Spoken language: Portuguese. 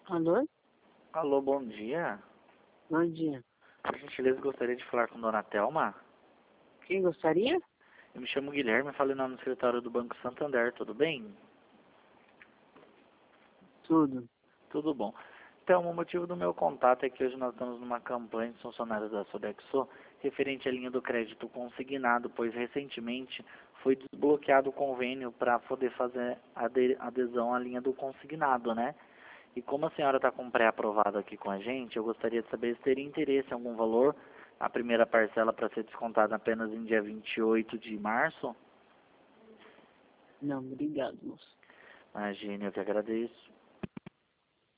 Alô? Alô, bom dia. Bom dia. Por gentileza, gostaria de falar com Dona Thelma. Quem gostaria? Eu me chamo Guilherme, falei no escritório do Banco Santander, tudo bem? Tudo. Tudo bom. Então, o motivo do meu contato é que hoje nós estamos numa campanha de funcionários da Sodexo referente à linha do crédito consignado, pois recentemente foi desbloqueado o convênio para poder fazer adesão à linha do consignado, né? E como a senhora está com pré-aprovado aqui com a gente, eu gostaria de saber se teria interesse em algum valor, a primeira parcela para ser descontada apenas em dia 28 de março. Não, obrigado, moço. Imagine, eu que agradeço.